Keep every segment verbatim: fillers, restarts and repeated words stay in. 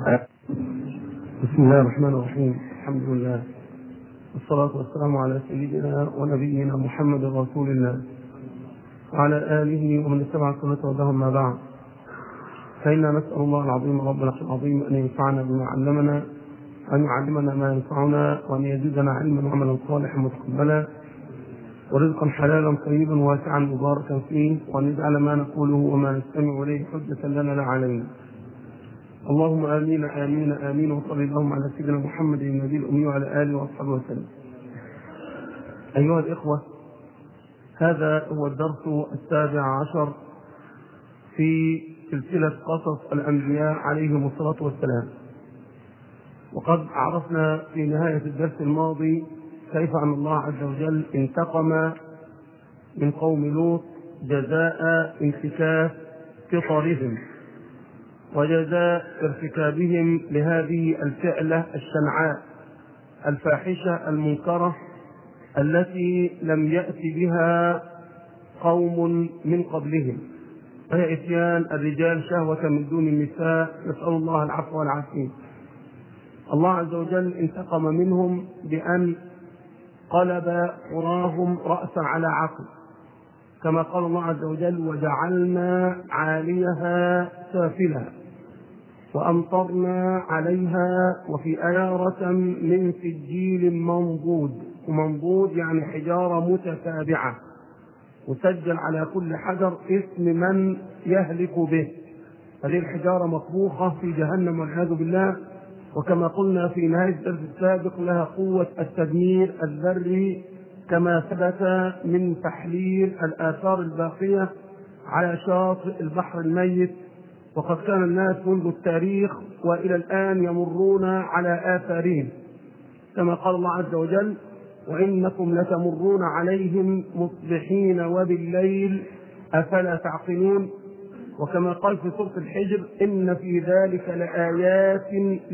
بسم الله الرحمن الرحيم. الحمد لله والصلاة والسلام على سيدنا ونبينا محمد رسول الله وعلى آله ومن اتبع سنته وهداهم ما بعد. فإنا نسأل الله العظيم رب العرش العظيم أن ينفعنا بما علمنا وأن يعلمنا ما ينفعنا وأن يزيدنا علما وعملا صالحا متقبلا ورزقا حلالا طيبا واسعا مباركا فيه، وأن يجعل ما نقوله وما نستمع إليه حجة لنا لا علينا. اللهم آمين آمين آمين. وصل اللهم على سيدنا محمد النبي الأمي وعلى آله وأصحابه وسلم. أيها الإخوة، هذا هو الدرس السابع عشر في سلسلة قصص الأنبياء عليهم الصلاة والسلام. وقد عرفنا في نهاية الدرس الماضي كيف أن الله عز وجل انتقم من قوم لوط جزاء انتكاس فطرهم وجزاء ارتكابهم لهذه الفعلة الشنعاء الفاحشة المنكرة التي لم يأتي بها قوم من قبلهم، وهي إتيان الرجال شهوة من دون النساء، نسأل الله العفو والعافية. الله عز وجل انتقم منهم بأن قلب قراهم رأسا على عقل، كما قال الله عز وجل: وجعلنا عاليها سافلها وأمطرنا عليها وفي أيارة من سجيل منضود. ومنضود يعني حجارة متتابعة وسجل على كل حجر اسم من يهلك به. هذه الحجارة مطبوخة في جهنم والعياذ بالله، وكما قلنا في نهاية الدرس السابق لها قوة التدمير الذري، كما ثبت من تحليل الآثار الباقية على شاطئ البحر الميت. وقد كان الناس منذ التاريخ وإلى الآن يمرون على آثارهم، كما قال الله عز وجل: وإنكم لتمرون عليهم مصبحين وبالليل أفلا تعقلون. وكما قال في سورة الحجر: إن في ذلك لآيات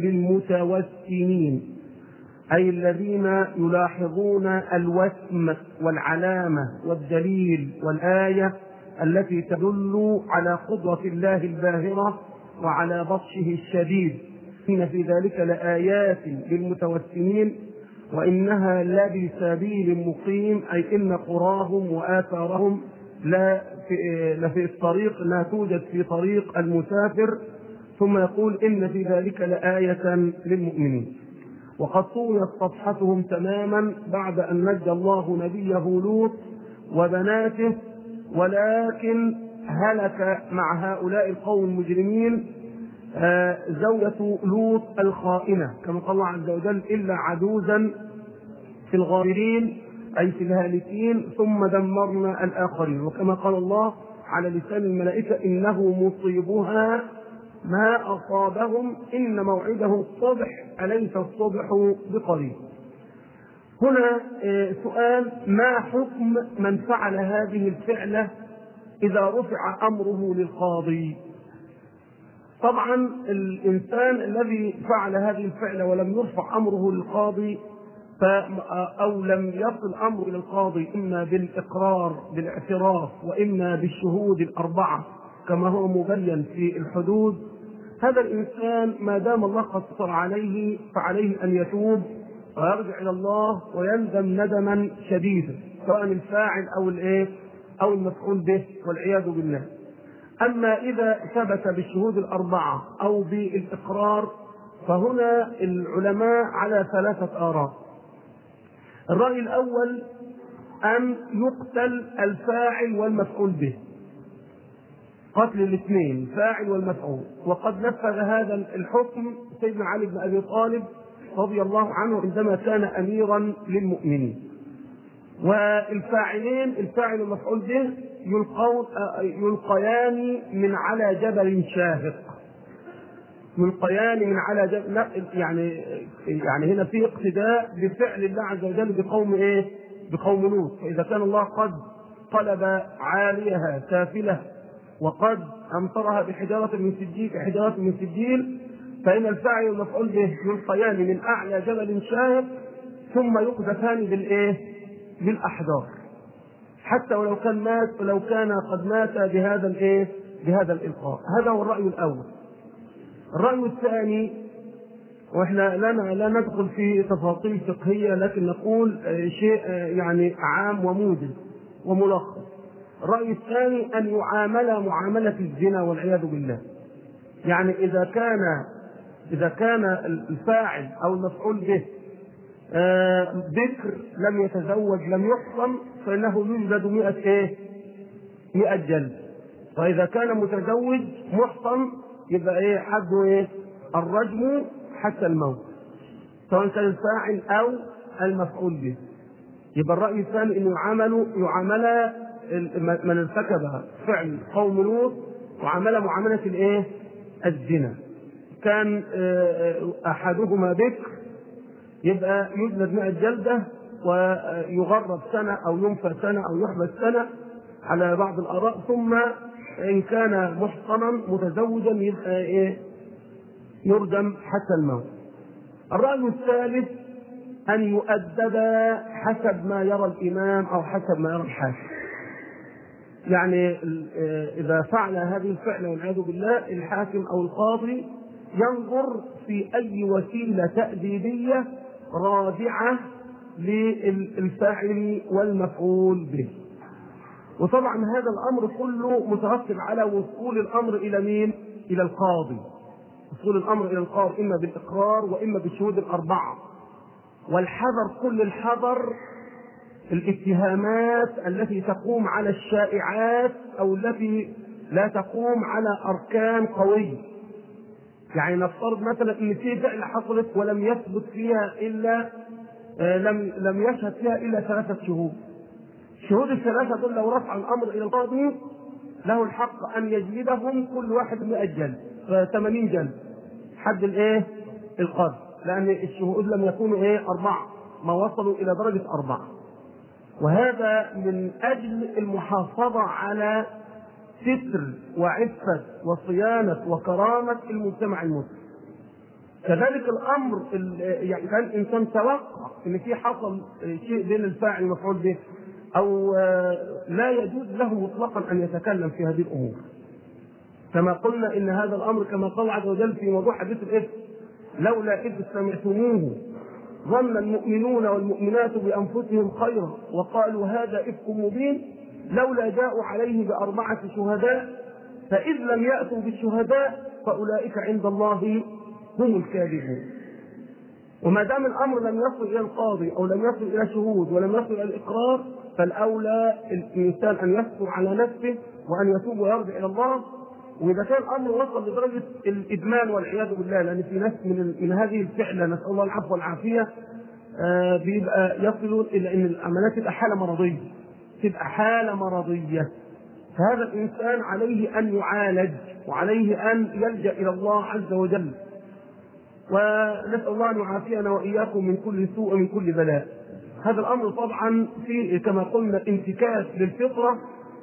للمتوسمين، أي الذين يلاحظون الوسم والعلامة والدليل والآية التي تدل على قدرة الله الباهرة وعلى بطشه الشديد. إن في ذلك لآيات للمتوسمين وإنها لبسبيل مقيم، أي إن قراهم وآثارهم لا في, لفي الطريق، لا توجد في طريق المسافر. ثم يقول: إن في ذلك لآية للمؤمنين. وقد طويت صفحتهم تماما بعد أن نجى الله نبيه لوط وبناته، ولكن هلك مع هؤلاء القوم المجرمين زوجة لوط الخائنة، كما قال الله عز وجل: إلا عجوزا في الغابرين، أي في الهالكين، ثم دمرنا الآخرين. وكما قال الله على لسان الملائكة: إنه مصيبها ما أصابهم إن موعدهم الصبح أليس الصبح بقريب. هنا سؤال: ما حكم من فعل هذه الفعلة إذا رفع أمره للقاضي؟ طبعا الإنسان الذي فعل هذه الفعلة ولم يرفع أمره للقاضي أو لم يصل أمره إلى القاضي إما بالإقرار بالاعتراف وإما بالشهود الأربعة كما هو مبين في الحدود، هذا الإنسان ما دام الله قد سطر عليه فعليه أن يتوب ويرجع إلى الله ويندم ندما شديدا، سواء الفاعل أو الإيه أو المفعول به والعياذ بالله. أما إذا ثبت بالشهود الأربعة أو بالإقرار فهنا العلماء على ثلاثة آراء. الرأي الأول أن يقتل الفاعل والمفعول به، قتل الاثنين الفاعل والمفعول. وقد نفذ هذا الحكم سيدنا علي بن أبي طالب رضي الله عنه عندما كان أميرا للمؤمنين. والفاعلين الفاعل والمفعول به يلقيان من على جبل شاهق، يلقيان من على جبل، يعني يعني هنا في اقتداء بفعل الله عز وجل بقوم ايه؟ بقوم لوط. فإذا كان الله قد قلب عاليها سافلة وقد أمطرها بحجارة من سجيل حجارة من سجيل، فإن الفاعل والمفعول به يلقيان من أعلى جبل شاهق ثم يقذفان بالايه؟ بالأحجار، حتى ولو كان مات ولو كان قد مات بهذا الايه؟ بهذا الإلقاء. هذا هو الرأي الأول. الرأي الثاني واحنا لا لا ندخل في تفاصيل فقهيه، لكن نقول شيء يعني عام وموجز وملخص. الراي الثاني ان يعامل معامله الزنا والعياذ بالله. يعني اذا كان اذا كان الفاعل او المفعول به بكر لم يتزوج لم يحصن فانه يجلد مئة ايه؟ مئة جلد. واذا كان متزوج محصن يبقى ايه؟ حده ايه؟ الرجم حتى الموت، سواء كان الفاعل او المفعول به. يبقى الراي الثاني انه يعامل يعامل من ارتكب فعل قوم لوط وعمل معامله الايه؟ الزنا. كان احدهما بكر يبقى يجلد مئة جلده ويغرب سنه او ينفى سنه او يحبس سنه على بعض الاراء، ثم ان كان محصنا متزوجا يبقى ايه؟ يرجم حتى الموت. الرأي الثالث أن يؤدب حسب ما يرى الإمام أو حسب ما يرى الحاكم. يعني إذا فعل هذه الفعلة والعياذ بالله الحاكم أو القاضي ينظر في أي وسيلة تأديبية راجعة للفاعل والمفعول به. وطبعا هذا الأمر كله مترتب على وصول الأمر إلى مين؟ إلى القاضي. وصول الأمر إلى القاضي إما بالإقرار وإما بالشهود الأربعة. والحذر كل الحذر الاتهامات التي تقوم على الشائعات أو التي لا تقوم على أركان قوية. يعني نفترض مثلا إن في فعلة حصلت ولم يثبت فيها إلا آه لم لم يشهد فيها إلا ثلاثة شهود. الشهود الثلاثة دول لو رفع الأمر إلى القاضي له الحق أن يجلدهم كل واحد مئة جلد، ثمانين جلد حد الإيه؟ القاضي، لأن الشهود لم يكونوا إيه؟ أربعة، ما وصلوا إلى درجة أربعة. وهذا من أجل المحافظة على ستر وعفة وصيانة وكرامة المجتمع المسلم. كذلك الأمر يعني كان الإنسان توقع إن في حصل شيء بين الفاعل والمفعول به أو لا يجوز له مطلقا أن يتكلم في هذه الأمور، كما قلنا إن هذا الأمر كما قال عز وجل في موضوع حديث الإفك: لولا إذ سمعتموه ظن المؤمنون والمؤمنات بأنفسهم خيرا وقالوا هذا إفك مبين لولا جاءوا عليه بأربعة شهداء فإذ لم يأتوا بالشهداء فأولئك عند الله هم الكاذبون. وما دام الأمر لم يصل إلى القاضي أو لم يصل إلى شهود ولم يصل إلى الإقرار فالأولى الإنسان أن يصبر على نفسه وأن يتوب ويرجع إلى الله. وإذا كان الأمر وصل لدرجة الإدمان والعياذ بالله، لأن في ناس من من هذه الفعلة نسأل الله العفو والعافية آه بيبقى يصلون إلى أن العمليات تبقى حالة مرضية، تبقى حالة مرضية، فهذا الإنسان عليه أن يعالج وعليه أن يلجأ إلى الله عز وجل. ونسأل الله أن يعافينا وإياكم من كل سوء ومن كل بلاء. هذا الأمر طبعا في كما قلنا انتكاس للفطرة،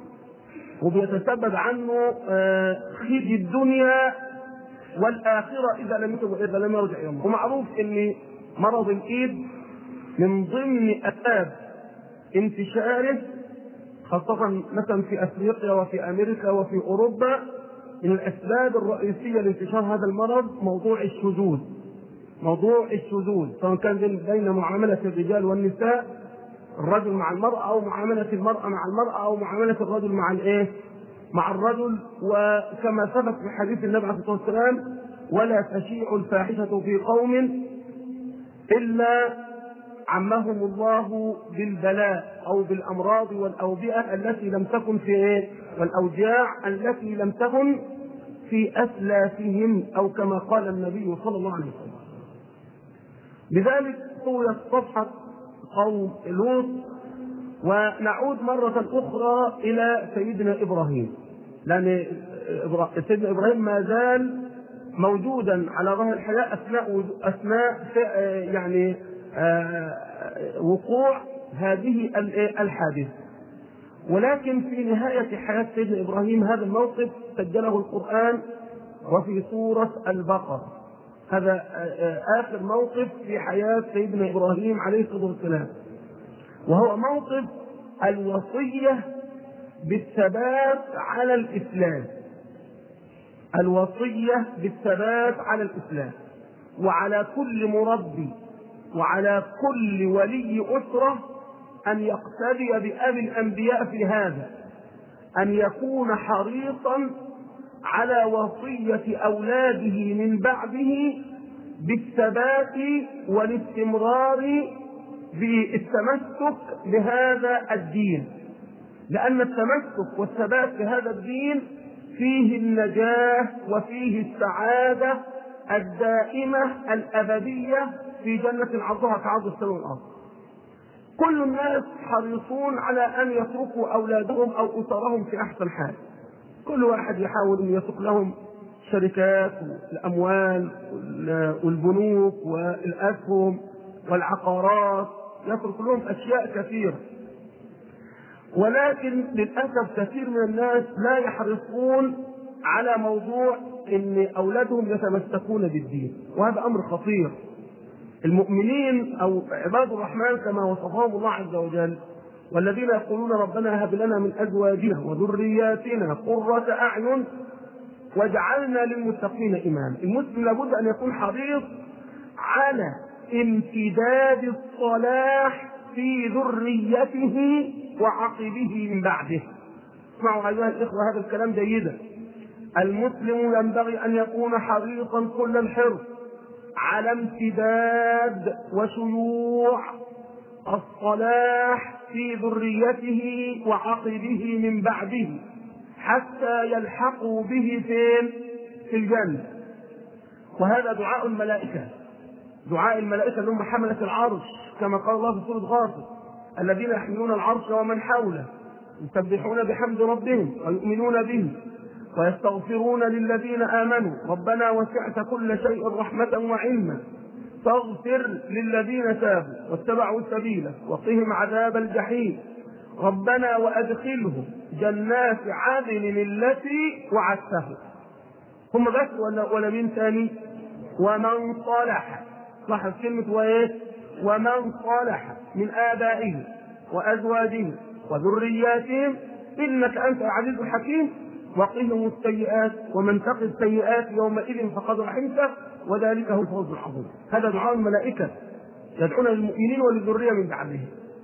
وبيتسبب عنه خزي الدنيا والآخرة إذا لم يتب إذا لم يرجع إلى الله. ومعروف أن مرض الإيد من ضمن أسباب انتشاره خاصة مثلا في أفريقيا وفي أمريكا وفي أوروبا. من الأسباب الرئيسية لانتشار هذا المرض موضوع الشذوذ، موضوع الشذوذ سواء كان بين معاملة الرجال والنساء، الرجل مع المرأة أو معاملة المرأة مع المرأة أو معاملة الرجل مع الإيه؟ مع الرجل. وكما ثبت في حديث النبي عليه الصلاة والسلام: ولا تشيع الفاحشة في قوم إلا عمهم الله بالبلاء أو بالأمراض والأوبئة التي لم تكن في إيه؟ والأوجاع التي لم تكن في أسلافهم، أو كما قال النبي صلى الله عليه وسلم. لذلك طولت صفحة قوم لوط. ونعود مرة أخرى إلى سيدنا إبراهيم، لأن سيدنا إبراهيم ما زال موجودا على ظهر الحياة أثناء أثناء يعني وقوع هذه الحادثة. ولكن في نهاية حياة سيدنا إبراهيم هذا الموقف سجله القرآن وفي سورة البقرة. هذا آخر موقف في حياة سيدنا إبراهيم عليه الصلاة والسلام، وهو موقف الوصية بالثبات على الإسلام، الوصية بالثبات على الإسلام. وعلى كل مربي وعلى كل ولي أسرة أن يقتدي بأبي الأنبياء في هذا، أن يكون حريصا على وصية أولاده من بعده بالثبات والاستمرار بالتمسك بهذا الدين، لأن التمسك والثبات بهذا الدين فيه النجاة وفيه السعادة الدائمة الأبدية في جنة عرضها كعرض السماء والأرض. كل الناس حريصون على أن يتركوا أولادهم أو أسرهم في أحسن حال، كل واحد يحاول أن يترك لهم شركات الأموال والبنوك والأسهم والعقارات، يترك لهم أشياء كثيرة، ولكن للأسف كثير من الناس لا يحرصون على موضوع أن أولادهم يتمسكون بالدين، وهذا أمر خطير. المؤمنين أو عباد الرحمن كما وصفهم الله عز وجل: والذين يقولون ربنا هب لنا من أزواجنا وذرياتنا قرة أعين واجعلنا للمتقين إماما. المسلم لابد أن يكون حريص على امتداد الصلاح في ذريته وعقبه من بعده. اسمعوا أيها الإخوة هذا الكلام جيدا. المسلم ينبغي أن يكون حريصا كل الحرص على امتداد وشيوع الصلاح في ذريته وعقبه من بعده حتى يلحقوا به فين؟ في الجنة. وهذا دعاء الملائكة، دعاء الملائكة اللي هم حملة العرش، كما قال الله في سورة غافر: الذين يحملون العرش ومن حوله يسبحون بحمد ربهم ويؤمنون به ويستغفرون للذين آمنوا ربنا وسعت كل شيء رحمة وعلما فاغفر للذين تابوا واتبعوا سبيلك وقهم عذاب الجحيم ربنا وأدخلهم جنات عدن التي وعدتهم. هم بس ولا ولا مين ثاني؟ ومن صلح. لاحظ كلمة وإيه؟ ومن صلح من آبائهم وأزواجهم وذرياتهم إنك أنت العزيز الحكيم وقهم السيئات ومن تق السيئات يومئذ فقد رحمته وذلك هو الفوز العظيم. هذا دعاء الملائكة يدعون للمؤمنين وللذرية من بعدهم.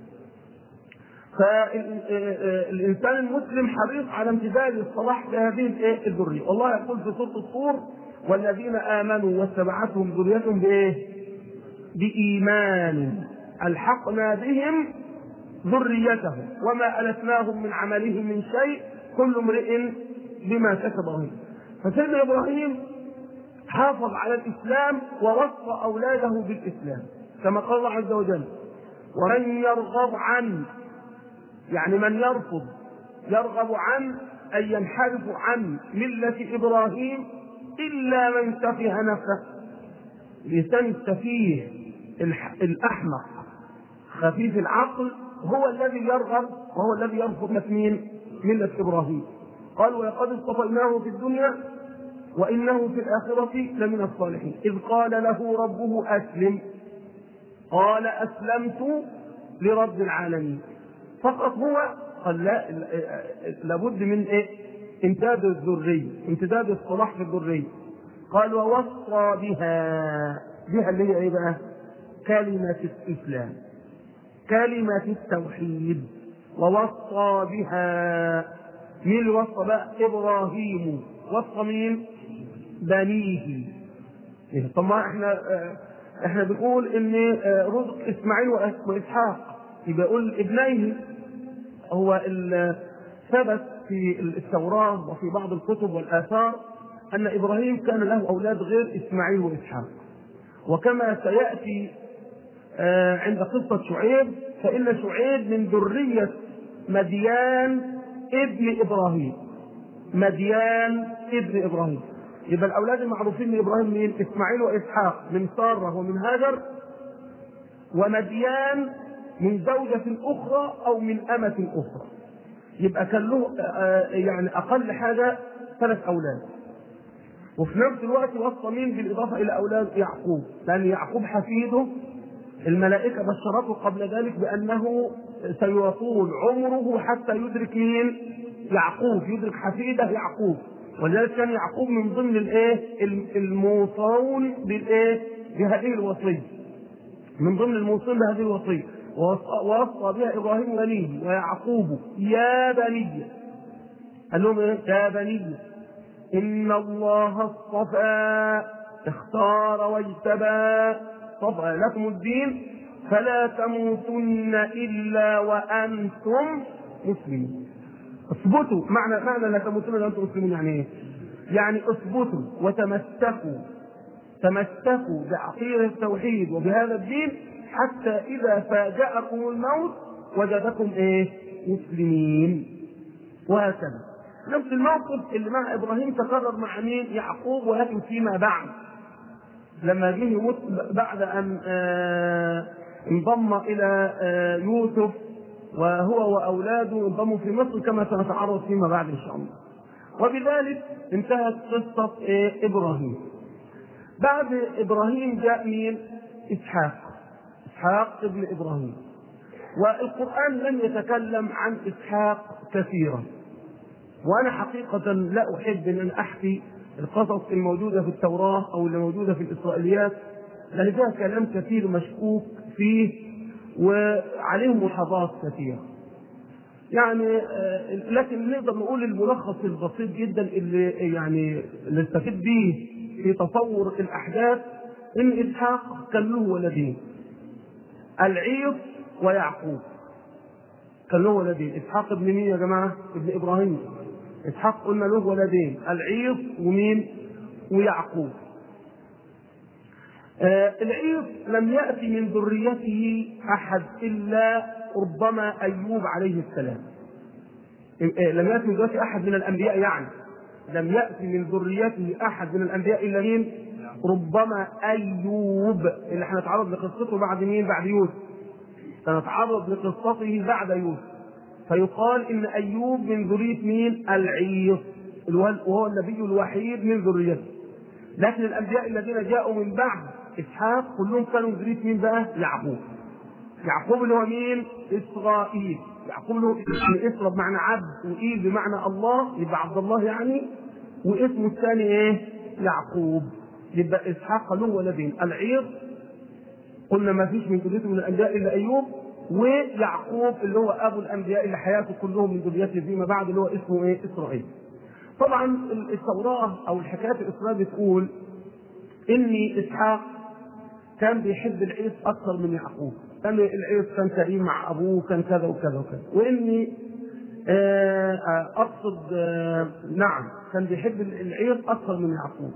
فالإنسان المسلم حريص على امتداد الصلاح بهذه الذرية. والله يقول في سورة الطور: والذين آمنوا واتبعتهم ذريتهم بإيه؟ بإيمان ألحقنا بهم ذريتهم وما ألتناهم من عملهم من شيء كل امرئ بما كسب رهين. فسيدنا إبراهيم حافظ على الإسلام ووصى أولاده بالإسلام كما قال الله عز وجل: ومن يرغب عن، يعني من يرفض، يرغب عن أن ينحرف عن ملة إبراهيم إلا من سفه نفسه. الإنسان السفيه الأحمق خفيف العقل هو الذي يرغب وهو الذي يرفض مين؟ ملة إبراهيم. قال: ولقد اصطفيناه في الدنيا وإنه في الآخرة لمن الصالحين. إذ قال له ربه أسلم قال أسلمت لرب العالمين. فقط هو قال لا، لابد من إيه؟ امتداد الذرية، امتداد الصلاح في الذرية. قال: ووصى بها، بها اللي هي ايه بقى؟ كلمة الإسلام، كلمة التوحيد. ووصى بها، مين اللي وصى بقى؟ إبراهيم. وصى مين؟ بنيه. طب ما احنا احنا بنقول ان رزق اسماعيل واسحاق، يبقى يقول ابنيه. هو ثبت في التوراة وفي بعض الكتب والآثار أن إبراهيم كان له أولاد غير إسماعيل وإسحاق. وكما سيأتي عند قصة شعيب فإن شعيب من ذرية مديان ابن إبراهيم، مديان ابن إبراهيم. يبقى الأولاد المعروفين لإبراهيم من إسماعيل وإسحاق من سارة ومن هاجر، ومديان من زوجة أخرى أو من أمة أخرى. يبقى كان له يعني أقل حاجة ثلاث أولاد. وفي نفس الوقت وصى مين بالإضافة إلى أولاد يعقوب؟ لأن يعقوب حفيده الملائكة بشرته قبل ذلك بأنه سيطول عمره حتى يدرك مين؟ يعقوب، يدرك حفيده يعقوب. ولذلك كان يعقوب من ضمن الايه الموصون بالايه بهذه الوصيه، من ضمن الموصون بهذه الوصيه، ووصى بها ابراهيم بنيه ويعقوب يا بني، قال لهم ايه؟ يا بني ان الله اصطفى اختار واجتبى اصطفى لكم الدين فلا تموتن الا وانتم مسلمون. اثبتوا، معنى معنى لا تموتن الا وانتم مسلمون يعني ايه؟ يعني اثبتوا وتمسكوا تمسكوا بعقيده التوحيد وبهذا الدين حتى اذا فاجأكم الموت وجدكم ايه؟ مسلمين. وهكذا نفس الموقف اللي مع ابراهيم تكرر مع مين؟ يعقوب، ولكن فيما بعد لما جه يموت بعد ان آه انضم الى آه يوسف وهو واولاده انضموا في مصر كما سنتعرض فيما بعد ان شاء الله. وبذلك انتهت قصه آه ابراهيم. بعد ابراهيم جاء مين؟ اسحاق. اسحاق ابن ابراهيم. والقران لم يتكلم عن اسحاق كثيرا، وانا حقيقه لا احب ان احكي القصص الموجوده في التوراه او اللي موجوده في الاسرائيليات، لان فيها كلام كثير مشكوك فيه وعليهم ملاحظات كثيره. يعني لكن نقدر نقول الملخص البسيط جدا اللي يعني نستفيد به في تصور الاحداث ان اسحاق كان له ولدين، العيض ويعقوب. كان له ولدين، اسحاق ابن مين يا جماعه؟ ابن ابراهيم. اسحاق قلنا له ولدين، العيض ومين؟ ويعقوب. آه العيض لم يأتي من ذريته أحد إلا ربما أيوب عليه السلام. آه لم يأتي من ذريته أحد من الأنبياء، يعني لم يأتي من ذريته أحد من الأنبياء إلا مين؟ ربما أيوب اللي هنتعرض لقصته بعد مين؟ بعد يوسف. سنتعرض لقصته بعد يوسف، فيقال إن أيوب من ذرية مين؟ العيض، وهو النبي الوحيد من ذريته. لكن الأنبياء الذين جاءوا من بعد إسحاق كلهم كانوا من ذرية مين بقى؟ يعقوب. يعقوب اللي هو مين؟ إسرائيل. يعقوب له اسم بمعنى عبد، وإيل بمعنى الله، يبقى عبد الله يعني، واسمه الثاني إيه؟ يعقوب. يبقى إسحاق له ولدين، العيض قلنا ما فيش من ذريته من الأنبياء إلا أيوب، ويعقوب اللي هو أبو الأنبياء اللي حياته كلهم من ذريته فيما بعد اللي هو اسمه إيه؟ إسرائيل. طبعا التوراة أو الحكايات الإسرائيلية بتقول إن إسحاق كان بيحب العيس أكثر من يعقوب، كان العيس كان كريم مع أبوه، كان كذا وكذا وكذا، وإني أقصد نعم كان بيحب العيس أكثر من يعقوب.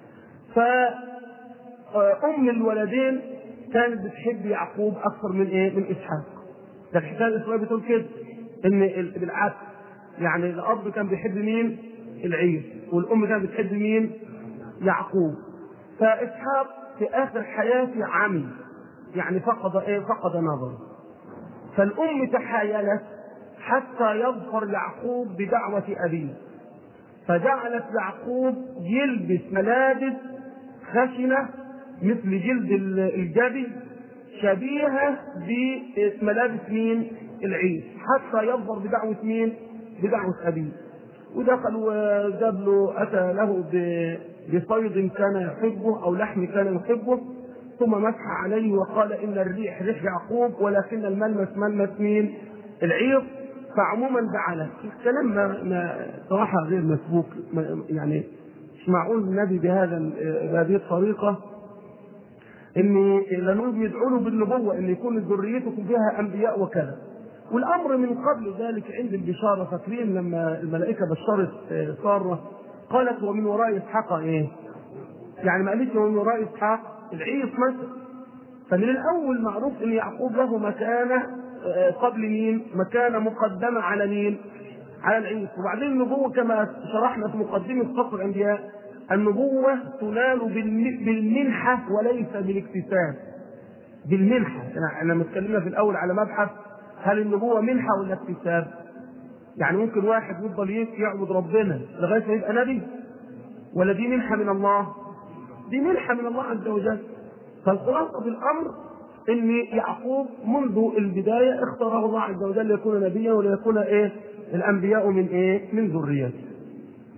فأم الولدين كانت بتحب يعقوب أكثر من إيه؟ من إسحاق. ده الحكاية الإسرائيلية بتقول كده، إن بالعكس، يعني الأب كان بيحب مين؟ العيس، والأم كانت بتحب مين؟ يعقوب. فإسحاق في آخر حياته عمي، يعني فقد إيه؟ فقد نظره. فالأم تحايلت حتى يظفر يعقوب بدعوة أبيه، فجعلت يعقوب يلبس ملابس خشنة مثل جلد الجبل شبيهة بملابس مين؟ العيس، حتى يظفر بدعوة مين؟ بدعوة أبيه. ودخل وجاب له، أتى له بصيد كان يحبه أو لحم كان يحبه، ثم مسح عليه وقال إن الريح ريح يعقوب ولكن الملمس ملمس مين؟ العير. فعموما جعله الكلام ما صراحة غير مسبوق، يعني مش معقول النبي بهذا بهذه الطريقة إن لنوب يدعوا له بالنبوة إن يكون ذريتكم فيها أنبياء وكذا. والأمر من قبل ذلك عند البشارة، فاكرين لما الملائكة بشرت سارة قالت ومن وراء إسحاق إيه؟ يعني ما قالتش ومن وراء إسحاق العيس مثلا. فمن الأول معروف إن يعقوب له مكانة قبل مين؟ مكانة مقدمة على مين؟ على العيس. وبعدين النبوة كما شرحنا في مقدمة قصة الأنبياء، النبوة تنال بالمنحة وليس بالاكتساب. بالمنحة، أنا متكلمنا في الأول على مبحث هل النبوة منحة ولا اكتساب؟ يعني ممكن واحد يفضل يعبد ربنا لغاية ما يبقى نبي، ولا دي منحة من الله؟ دي منحة من الله عز وجل. فالخلاصة في الأمر إن يعقوب منذ البداية اختاره الله عز وجل ليكون نبيا وليكون إيه؟ الأنبياء من إيه؟ من ذريته.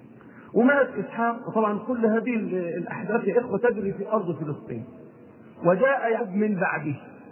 ومات إسحاق. وطبعا كل هذه الأحداث يا إخوة تجري في أرض فلسطين. وجاء يعقوب من بعده.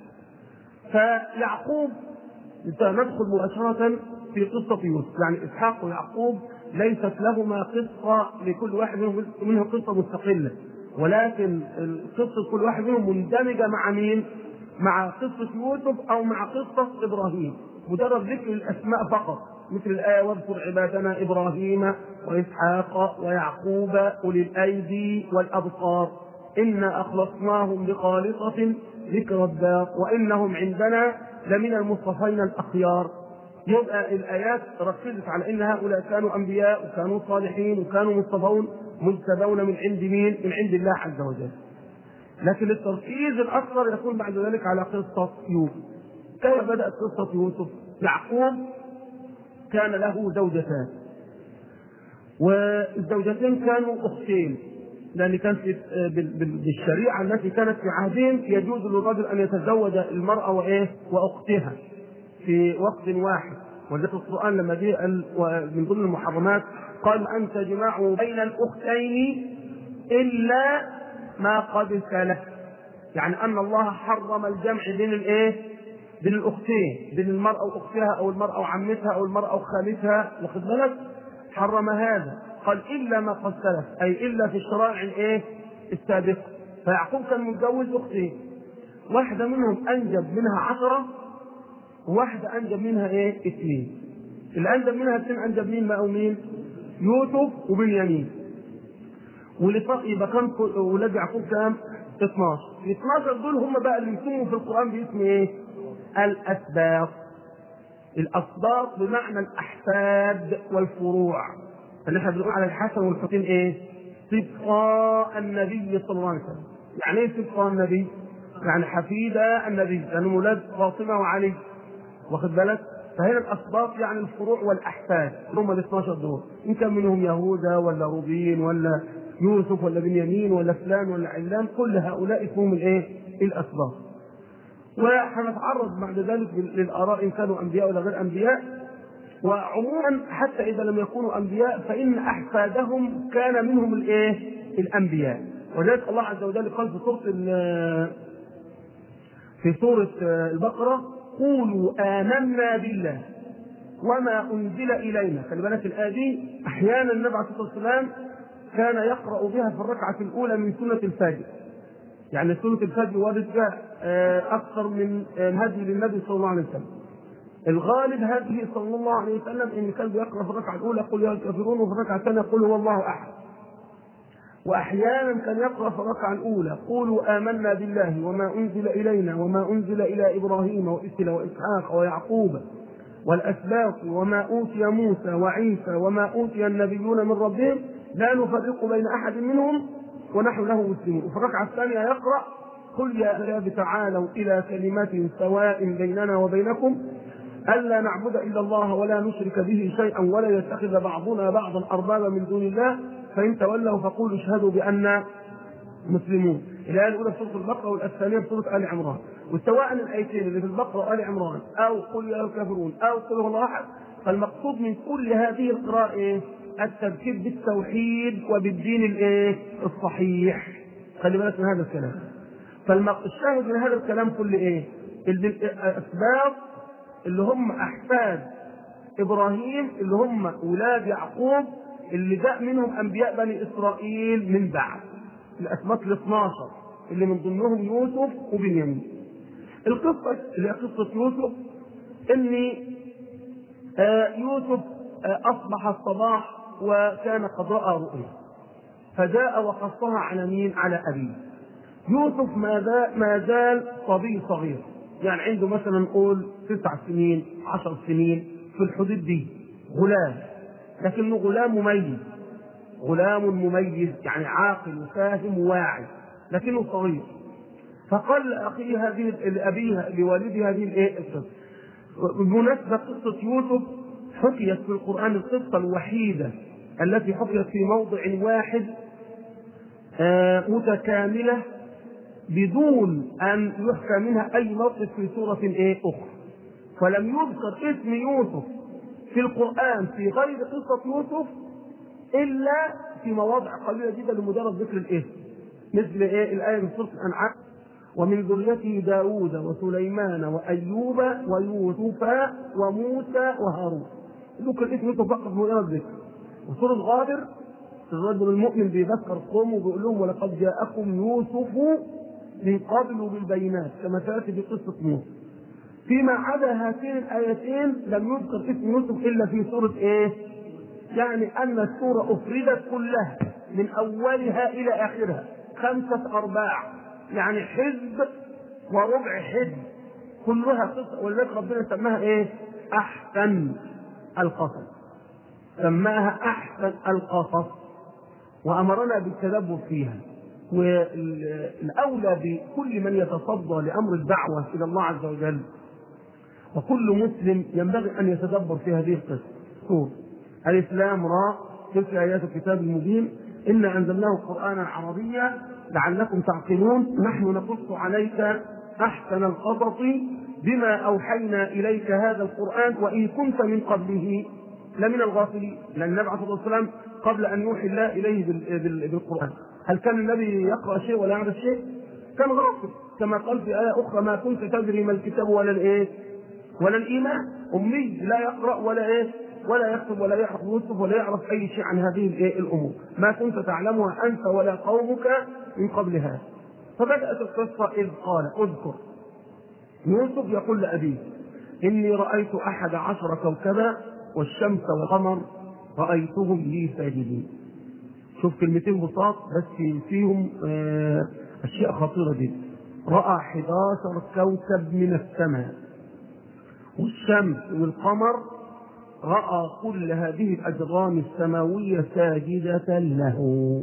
فيعقوب ندخل مباشرة في قصة يوسف. يعني إسحاق ويعقوب ليست لهما قصة لكل واحد منهم منه قصة مستقلة، ولكن قصة كل واحد منهم مندمجة مع مين؟ مع قصة يوسف أو مع قصة إبراهيم، مجرد ذكر الأسماء فقط، مثل الآية واذكر عبادنا إبراهيم وإسحاق ويعقوب أولي الأيدي والأبصار إنا أخلصناهم بخالصة ذكر الدار وإنهم عندنا لمن المصطفين الأخيار. يبقى الآيات ركزت على أن هؤلاء كانوا أنبياء وكانوا صالحين وكانوا مصطفون مجتبون من عند مين؟ من عند الله عز وجل. لكن التركيز الأكثر يكون بعد ذلك على قصة يوسف. كيف بدأت قصة يوسف؟ يعقوب كان له زوجتان، والزوجتين كانوا أختين، لأن كانت بالشريعة التي كانت في عهدهم يجوز للرجل أن يتزوج المرأة وإيه؟ وأختها في وقت واحد. وذلك القرآن لما جاء من ضمن المحرمات قال أن تجمعوا بين الأختين إلا ما قد سلف، يعني أن الله حرم الجمع بين الإيه؟ بين الأختين، بين المرأة وأختها أو المرأة وعمتها أو المرأة وخالتها، واخد بالك؟ حرم هذا، قال إلا ما قد سلف، أي إلا في الشرائع الإيه؟ السابقة. فيعقوب كان متجوز أختين، واحدة منهم أنجب منها عشرة وواحدة أنجب منها إيه؟ اثنين. اللي أنجب منها اثنين أنجب مين بقى ومين؟ يوسف وبنيامين. يبقى كان ولاد يعقوب كام؟ اثناشر. ال اثناشر دول هم بقى اللي يسموا في القرآن باسم إيه؟ الأسباط. الأسباط بمعنى الأحفاد والفروع، اللي احنا بنقول على الحسن والحسين إيه؟ سبطا النبي صلى الله عليه وسلم. يعني إيه سبطا النبي؟ يعني حفيدة النبي، يعني ولاد فاطمة وعلي، واخد بالك؟ فهنا الأسباط يعني الفروع والأحفاد، هم ال اثناشر دول، إن كان منهم يهوذا ولا روبين ولا يوسف ولا بنيامين ولا فلان ولا علان، كل هؤلاء اسمهم الإيه؟ الأسباط. وهنتعرض بعد ذلك للآراء إن كانوا أنبياء ولا غير أنبياء. وعموما حتى إذا لم يكونوا أنبياء فإن أحفادهم كان منهم الإيه؟ الأنبياء. ولذلك الله عز وجل قال في سورة في سورة البقرة قولوا آمنا بالله وما أنزل إلينا. خلي بالك الآية دي أحيانا النبي عليه الصلاة والسلام كان يقرأ بها في الركعة الأولى من سنة الفجر. يعني سنة الفجر وردت أكثر من هدي للنبي صلى الله عليه وسلم. الغالب هذه صلى الله عليه وسلم إن كان بيقرأ في الركعة الأولى قل يا الكافرون وفي الركعة الثانية قل هو الله أحد. وأحيانا كان يقرأ في الركعة الأولى قولوا آمنا بالله وما أنزل إلينا وما أنزل إلى إبراهيم وإسحاق وإسحاق ويعقوب والأسباط وما أوتي موسى وعيسى وما أوتي النبيون من ربهم لا نفرق بين أحد منهم ونحن له مسلمون. وفي الركعة الثانية يقرأ قل يا أهل تعالوا إلى كلمة سواء بيننا وبينكم ألا نعبد إلا الله ولا نشرك به شيئا ولا يتخذ بعضنا بعضا أربابا من دون الله فإن تولوا فقولوا اشهدوا بأننا مسلمون. الآية الأولى في سورة البقرة والثانية في سورة آل عمران. وسواء الآيتين اللي في البقرة وآل عمران أو قل يا الكافرون أو قل هو الله أحد، فالمقصود من كل هذه القراءة إيه؟ التذكير بالتوحيد وبالدين الإيه؟ الصحيح. خلي بالك من هذا الكلام. فالشاهد من هذا الكلام كل إيه؟ الأسباب اللي هم أحفاد إبراهيم اللي هم أولاد يعقوب اللي جاء منهم أنبياء بني إسرائيل من بعد، الأسباط الاثناشر اللي من ضمنهم يوسف وبنيامين. القصة اللي هي قصة يوسف إن يوسف أصبح الصباح وكان قد رأى رؤيا فجاء وقصها على مين؟ على أبيه. يوسف ما زال صبي صغير، يعني عنده مثلا نقول تسع سنين عشر سنين في الحدود دي، غلام، لكنه غلام مميز، غلام مميز يعني عاقل وفاهم وواعي لكنه صغير. فقال لأخيه هذه لأبيها لوالده هذه الايه القصة. بمناسبة قصة يوسف حكيت في القرآن القصة الوحيدة التي حكيت في موضع واحد متكاملة بدون أن يحكى منها أي موقف في سورة إيه أخرى. فلم يذكر اسم يوسف في القرآن في غير قصة يوسف إلا في مواضع قليلة جدا لمجرد ذكر الاسم، مثل إيه الآية من سورة الأنعام: ومن ذريته داود وسليمان وأيوب ويوسف وموسى وهارون. ذكر الاسم يوسف فقط مجرد ذكر. وسورة غابر الرجل المؤمن بيذكر قومه وبيقول لهم: ولقد جاءكم يوسف من قبل بالبينات، كما تأتي في قصة موسى. فيما عدا هاتين الآيتين لم يذكر اسم يوسف إلا في سورة إيه؟ يعني أن السورة أفردت كلها من أولها إلى آخرها خمسة أرباع، يعني حزب وربع حزب، كلها قصة. ولذلك ربنا سماها إيه؟ أحسن القصص، سماها أحسن القصص، وأمرنا بالتدبر فيها. والأولى بكل من يتصدى لأمر الدعوة إلى الله عز وجل وكل مسلم ينبغي أن يتدبر في هذه القصة. سورة الإسلام راء تلك آيات الكتاب المبين إنا أنزلناه قرآنا عربيا لعلكم تعقلون نحن نقص عليك أحسن القصص بما أوحينا إليك هذا القرآن وإن كنت من قبله لمن الغافلين. لأن النبي عليه الصلاة والسلام قبل أن يوحي الله إليه بالقرآن هل كان النبي يقرأ شيء ولا يعرف شيء؟ كان غافل، كما قال في آية أخرى: ما كنت تدري ما الكتاب ولا الإيه ولا الإيمان. أمي لا يقرأ ولا إيه ولا يكتب ولا يعرف يوسف ولا يعرف أي شيء عن هذه الإيه الأمور، ما كنت تعلمها أنت ولا قومك من قبل هذا. فبدأت القصة إذ قال: اذكر يوسف يقول لأبيه: إني رأيت أحد عشر كوكبا والشمس والقمر رأيتهم لي ساجدين. شوف كلمتين بساط بس فيهم آه أشياء خطيرة جدا. رأى أحد عشر كوكب من السماء والشمس والقمر، رأى كل هذه الأجرام السماوية ساجدة له.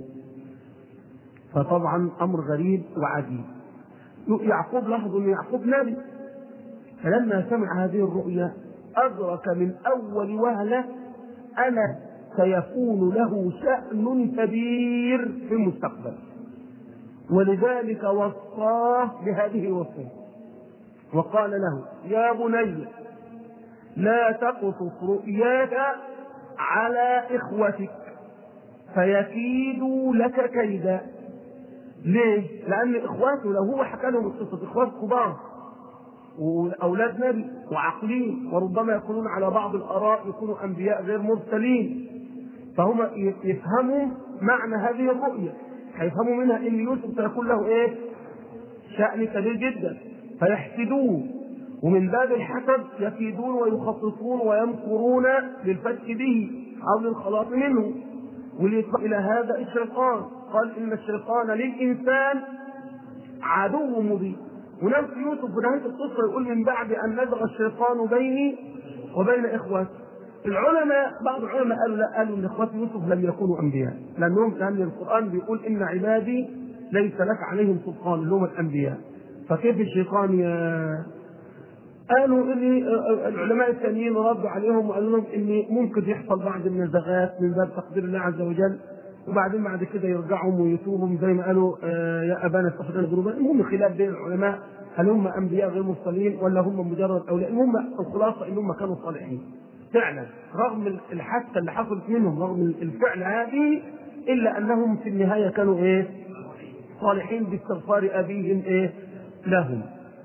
فطبعا أمر غريب وعجيب. يعقوب لاحظوا أن يعقوب نبي، فلما سمع هذه الرؤيا أدرك من أول وهلة أن سيكون له شأن كبير في المستقبل، ولذلك وصاه بهذه الوصية وقال له: يا بني لا تقصص رؤياك على إخوتك فيكيدوا لك كيدا. ليه؟ لأن إخواته لو هو حكى لهم القصة، إخوات كبار وأولاد نبي وعقلين وربما يكونون على بعض الآراء يكونوا أنبياء غير مرسلين، فهم يفهموا معنى هذه الرؤية، هيفهموا منها إن يوسف سيكون له إيه؟ شأن كبير جدا، فيحسدوه، ومن باب الحسد يكيدون ويخططون ويمكرون للفتك به أو للخلاص منه. وليطلع إلى هذا الشيطان، قال: إن الشيطان للإنسان عدو مبين. ونفس يوسف في نهاية القصة يقول: من بعد أن نزغ الشيطان بيني وبين إخوتي. العلماء بعض العلماء قالوا لا، قالوا ان اخوات يوسف لم يكونوا انبياء، لانهم لان القران بيقول: ان عبادي ليس لك عليهم سلطان، اللي هم الانبياء. فكيف الشيطان ي... قالوا ان العلماء الثانيين ردوا عليهم وقالوا لهم ان ممكن يحصل بعض النزغات من باب تقدير الله عز وجل، وبعدين بعد كده يرجعهم ويتوبوا زي ما قالوا آه يا ابانا استغفر لنا ذنوبنا. المهم خلاف بين العلماء هل هم انبياء غير مرسلين ولا هم مجرد اولياء. المهم الخلاصه ان هم كانوا صالحين فعلا رغم الحادثه اللي حصلت منهم، رغم الفعل هذه، الا انهم في النهايه كانوا ايه؟ صالحين باستغفار ابيهم ايه؟ لهم.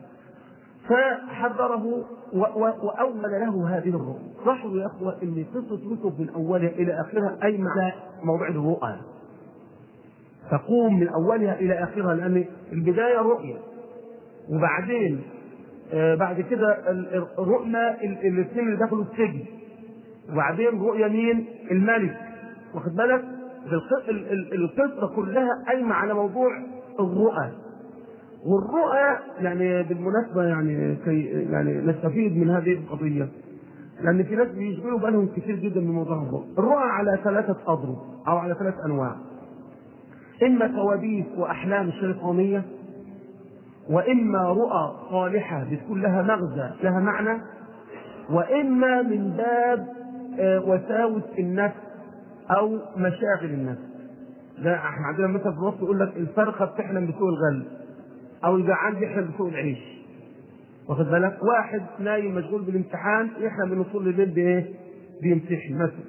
فحذره واول له هذه الرؤيا. لاحظوا يا اخوه ان قصه يوسف من اولها الى اخرها اي معنى موضوع الرؤى، تقوم من اولها الى اخرها، لان البدايه رؤيا، وبعدين آه بعد كده رؤنا الاثنين اللي دخلوا السجن، وبعدين رؤيا مين؟ الملك. واخد بالك؟ القصه كلها قايمه على موضوع الرؤى. والرؤى يعني بالمناسبه يعني كي يعني نستفيد من هذه القضيه، لان في ناس بيشغلوا بالهم كثير جدا من موضوع الرؤى. الرؤى على ثلاثه اضرب او على ثلاث انواع: اما كوابيس واحلام شيطانيه، واما رؤى صالحه بتكون لها مغزى لها معنى، واما من باب وساوس النفس او مشاغل النفس. ده احنا عندنا مثلا في الوقت يقول لك الفرخه بتحلم بسوء الغل، او الجعان بيحلم بسوء العيش. واخد بالك؟ واحد نايم مشغول بالامتحان يحلم انه طول الليل بايه؟ بيمتحن مثلا.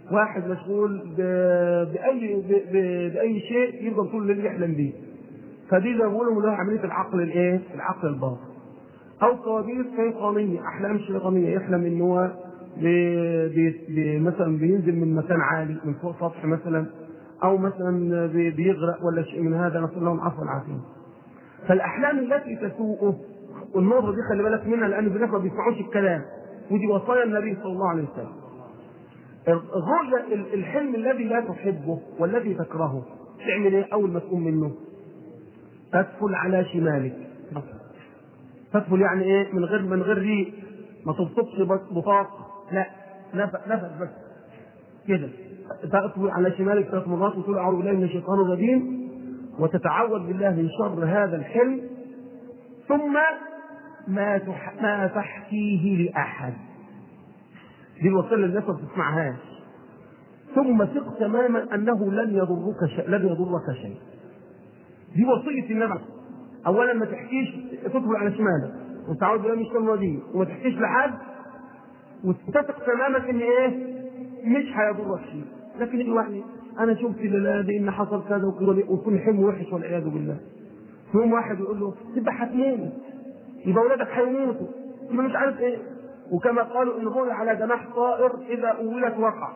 واحد مشغول باي باي شيء يفضل طول الليل يحلم به، فدي زي ما بيقولوا له عمليه العقل الايه؟ العقل الباطن. او كوابيس شيطانيه، احلام شيطانيه، يحلم ان هو بي بي مثلا بينزل من مكان عالي من فوق سطح مثلا، او مثلا بي بيغرق ولا شيء من هذا، نسال الله العفو والعافيه. فالاحلام التي تسوءه، والنظره دي خلي بالك منها لان في ناس ما بيسمعوش الكلام، ودي وصايا النبي صلى الله عليه وسلم. الرؤيا الحلم الذي لا تحبه والذي تكرهه تعمل ايه اول ما تقوم منه؟ تدخل على شمالك. تدخل يعني ايه؟ من غير من غير ريق، ما تبسطش بطاق، لا، نفس نفس بس كده. تدخل على شمالك ثلاث مرات وتقول اعوذ بالله من الشيطان الرجيم، وتتعوذ بالله من شر هذا الحلم، ثم ما تح... ما تحكيه لاحد. دي الوصيه اللي الناس ما بتسمعهاش. ثم ثق تماما انه لن يضرك شيء، لن يضرك شيء. دي وصيه النبي. اولا ما تحكيش، تدخل على شمالك وتعود بالله من الشيطان الرجيم وما تحكيش لحد، وتثق تماما ان ايه؟ مش هيضرك شيء. لكن يعني انا شفت دي ان حصل كذا وكذا ويكون حلم وحش والعياذ بالله. يوم واحد يقول له تبقى هتموت، يبقى اولادك هيموتوا، يبقى مش عارف ايه. وكما قالوا ان الرؤيا على جناح طائر اذا اولت وقع.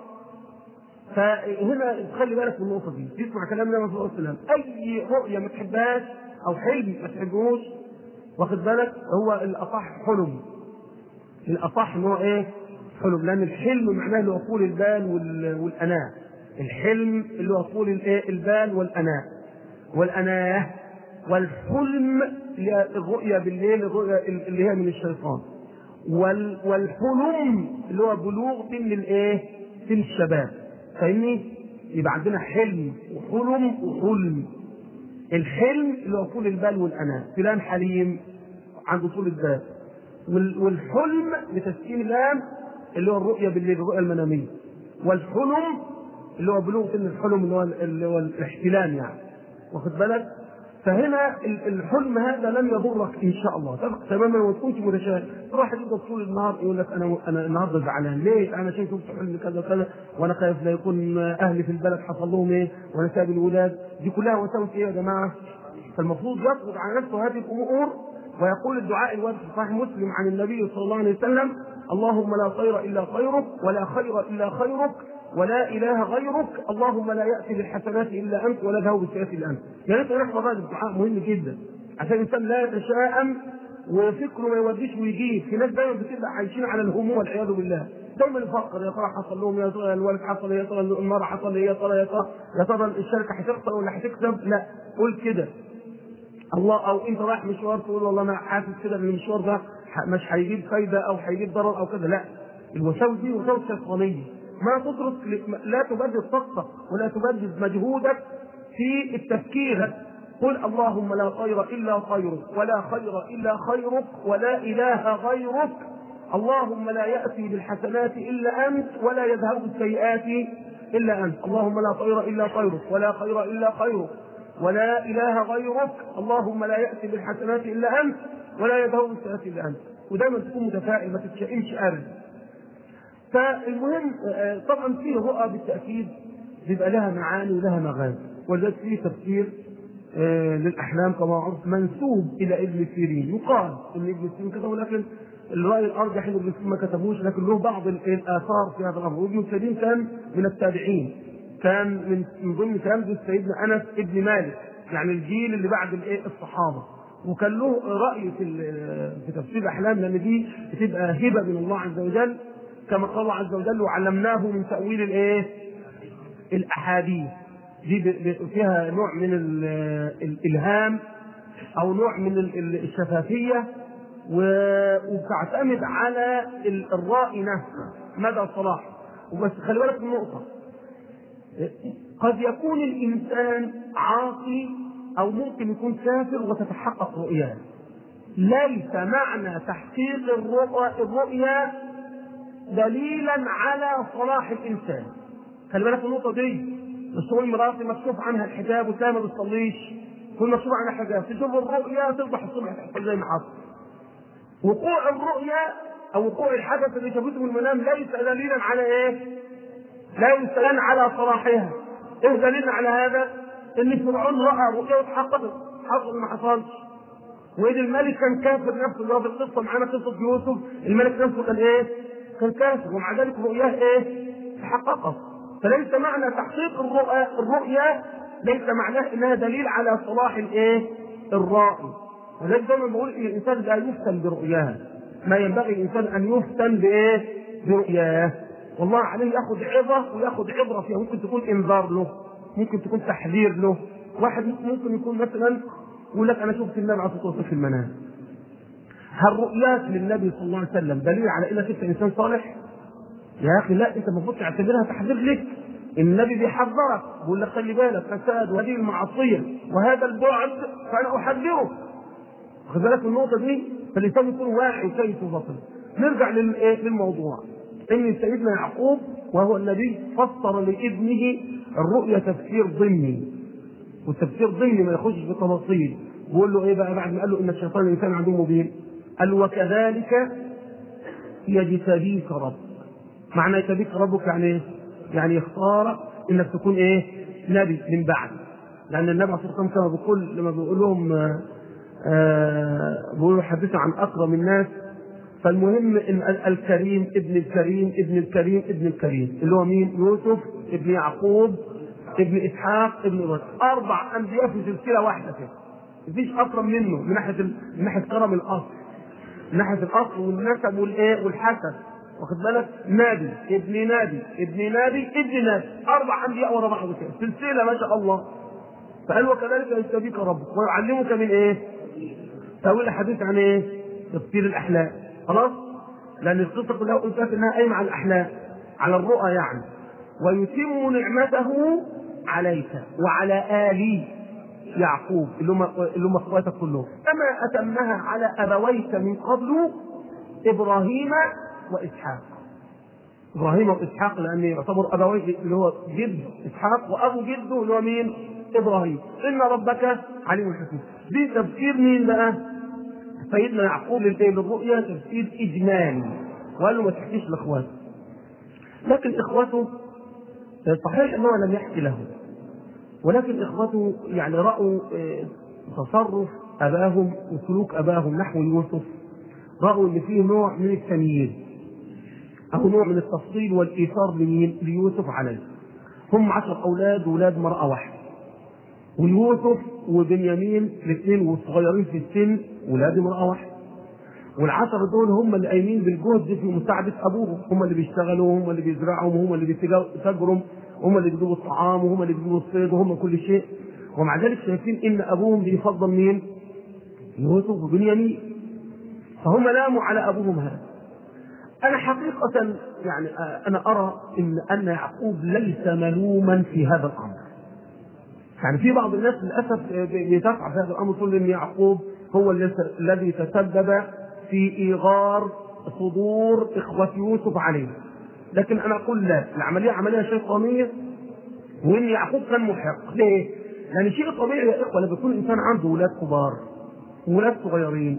فهنا خلي بالك من النقطه دي، تسمع كلام النبي صلى الله عليه وسلم. اي رؤيه ما تحبهاش او حلم ما تحبوش، واخد بالك، هو الاصح حلم. الاصح ان هو ايه؟ حلم، لان الحلم معناه اللي هو طول البال والاناه. الحلم اللي هو طول الايه؟ البال والاناه والاناه. والحلم الرؤيا بالليل، الرؤيا اللي هي من الشيطان. والحلم اللي هو بلوغ سن الايه؟ سن الشباب. فاهمني؟ يبقى عندنا حلم وحلم وحلم. الحلم اللي هو طول البال والاناه، فلان حليم عنده طول البال. والحلم بتسكين اللام اللي هو الرؤيه بالليل، الرؤيه المناميه. والحلم اللي هو بلوغ سن الحلم اللي هو اللي هو الاحتلام يعني، واخد بالك. فهنا الحلم هذا لن يضرك ان شاء الله تماما، وما تكونش متشائم. واحد يفضل طول النهار يقول لك انا انا النهارده زعلان ليه؟ انا شايف في حلم كذا وكذا، وانا خايف لا يكون اهلي في البلد حصل لهم ايه، وانا ساب الولاد. دي كلها وساوس ايه يا جماعه؟ فالمفروض يطلب على نفسه هذه الامور ويقول الدعاء الوارد في صحيح مسلم عن النبي صلى الله عليه وسلم: اللهم لا خير الا خيرك، ولا خير الا خيرك، ولا اله غيرك، اللهم لا ياتي بالحسنات الا انت، ولا ذهب بالسيئات الا انت. يا ريت نحفظ هذا الدعاء، مهم جدا عشان الانسان لا يتشائم وفكره ما يوديش ويجيب. في ناس دايما بتبقى عايشين على الهموم والعياذ بالله، دايما يفكر يا ترى حصل لهم، يا ترى الوالد حصل، يا ترى المرأة حصل، يا ترى يا ترى يا ترى الشركه هتخسر ولا هتكسب. لا، قول كده الله، او انت رايح مشوار تقول والله انا حاسس كده ان المشوار ده مش هيجيب فايده او هيجيب ضرر او كذا. لا، الوساوس دي وساوس شيطانيه. ما تترك، لا تبذل طاقتك ولا تبذل مجهودك في التفكير. قل اللهم لا خير الا خيرك، ولا خير الا خيرك، ولا اله غيرك، اللهم لا ياتي بالحسنات الا انت، ولا يذهب بالسيئات الا انت. اللهم لا خير الا خيرك، ولا خير الا خيرك، ولا اله غيرك، اللهم لا ياتي بالحسنات الا انت، ولا يذهب بالسيئات الا انت. ودايما تكون متفائل، ما تتشائمش ابدا. فالمهم طبعا في رؤى بالتاكيد بيبقى لها معاني ولها مغازي، ولذلك في تفسير للاحلام كما عرف منسوب الى ابن سيرين. يقال ان ابن سيرين كتبه، ولكن الراي الارجح ان ابن سيرين ما كتبوش، لكن له بعض الاثار في هذا الامر. وابن سيرين كان من التابعين، كان من من ضمن تلامذة سيدنا انس ابن مالك، يعني الجيل اللي بعد الايه الصحابه. وكان له راي في في تفسير الاحلام، لان دي بتبقى هبه من الله عز وجل، كما قال الله عز وجل: وعلمناه من تاويل الايه الاحاديث. دي فيها نوع من الالهام او نوع من الشفافيه، وبتعتمد على الرائي نفسه مدى صلاحه. وبس خلي بالك من نقطه، قد يكون الانسان عاصي او ممكن يكون كافر وتتحقق رؤياه. ليس معنى تحقيق الرؤيا دليلا على صلاح الانسان. خلي بالك من النقطه دي. مش تقول مراتي مكشوف عنها الحجاب وتلاقيها ما بتصليش، كل مكشوف عنها الحجاب تشوف الرؤيا تصبح الصبح تحصل زي ما حصل. وقوع الرؤيا او وقوع الحدث اللي شافته من المنام ليس دليلا على ايه؟ لا يستدان على صلاحها. ايه دليلنا على هذا؟ ان فرعون راى رؤيا وتحققت، حصل ما حصلش. وإن الملك كان كافر نفسه، اللي هو في القصه معانا قصه يوسف، الملك نفسه كان ايه؟ كان كافر، ومع ذلك رؤياه ايه؟ تحققت. فليس معنى تحقيق الرؤى الرؤيا ليس معناه انها دليل على صلاح الايه؟ الرائي. ولذلك دايما بقول ان الانسان لا يفتن برؤياه، ما ينبغي الانسان ان يفتن بايه؟ برؤياه. والله عليه ياخذ عظه وياخذ عبره فيها، ممكن تكون انذار له، ممكن تكون تحذير له. واحد ممكن يكون مثلا يقول لك انا شفت النبي عليه الصلاه والسلام في المنام. هل رؤياك للنبي صلى الله عليه وسلم دليل على انك انت انسان صالح؟ يا اخي لا، انت المفروض تعتبرها تحذير لك. النبي بيحذرك، بيقول لك خلي بالك فساد وهذه المعصيه وهذا البعد فانا احذرك. خد بالك من النقطه دي، فالانسان يكون واعي وكيف وبطل. نرجع للموضوع. ان سيدنا يعقوب وهو النبي فسر لابنه الرؤيا تفسير ضمني، والتفسير ضمني ما يخش في تفاصيل. بيقول له ايه بقى بعد ما قال له ان الشيطان الانسان عدو مبين؟ قال وكذلك يجتبيك ربك. معنى يجتبيك ربك يعني ايه؟ يعني يختار انك تكون ايه؟ نبي من بعد. لان النبي عليه الصلاه والسلام كما بيقول لما بيقول لهم آه بيقولوا حدثوا عن اكرم الناس، فالمهم ان الكريم ابن الكريم ابن الكريم ابن الكريم اللي هو مين؟ يوسف ابن يعقوب ابن اسحاق ابن ابراهيم. اربع انبياء في سلسله واحده كده، مفيش اكرم منه من ناحيه من ناحيه كرم الاصل، من ناحيه الاصل والنسب والايه والحسب. واخد بالك؟ نبي ابن نبي ابن نبي ابن نبي، اربع انبياء ورا بعض كده سلسله ما شاء الله. فقال وكذلك يستبيك ربك ويعلمك من ايه؟ تاويل الحديث عن ايه؟ تفسير الاحلام. خلاص؟ لان القصه كلها قلت لك انها قايمه على الاحلام، على الرؤى يعني. ويتم نعمته عليك وعلى آل يعقوب اللي هم اللي هم اخواتك كلهم، كما اتمها على ابويك من قبل ابراهيم واسحاق. ابراهيم واسحاق لان يعتبر ابويه اللي هو جد اسحاق، وابو جده اللي هو مين؟ ابراهيم. ان ربك عليم حكيم. دي تفسير مين بقى؟ سيدنا يعقوب للرؤيا تفسير اجمالي، وقال له ما تحكيش لاخواته. لكن اخوته صحيح انه لم يحكي له، ولكن اخوته يعني راوا تصرف اباهم وسلوك اباهم نحو يوسف، راوا ان فيه نوع من التمييز او نوع من التفضيل والايثار ليوسف عليه. هم عشر اولاد ولاد مراه واحده، ويوسف وبنيامين الاثنين والصغيرين في السن ولاد امراه واحده. والعشرة دول هم اللي قايمين بالجهد في مساعدة أبوهم، هم اللي بيشتغلوا وهم اللي بيزرعوا وهم اللي بيتاجروا وهم اللي بيجيبوا الطعام وهم اللي بيجيبوا الصيد وهم كل شيء. ومع ذلك شايفين إن أبوهم بيفضل مين؟ يوسف وبنيامين. فهم لاموا على أبوهم هذا. أنا حقيقة يعني أنا أرى إن أن يعقوب ليس ملوما في هذا الأمر. يعني في بعض الناس للأسف بيتسعى في هذا الأمر تقول إن يعقوب هو الذي تسبب في إيغار صدور إخوة يوسف عليه. لكن أنا أقول لا، العملية عملية شيطانية، وإن يعقوب كان محق. ليه؟ لأن شيء طبيعي يا إخوة لما يكون الإنسان عنده ولاد كبار وولاد صغيرين،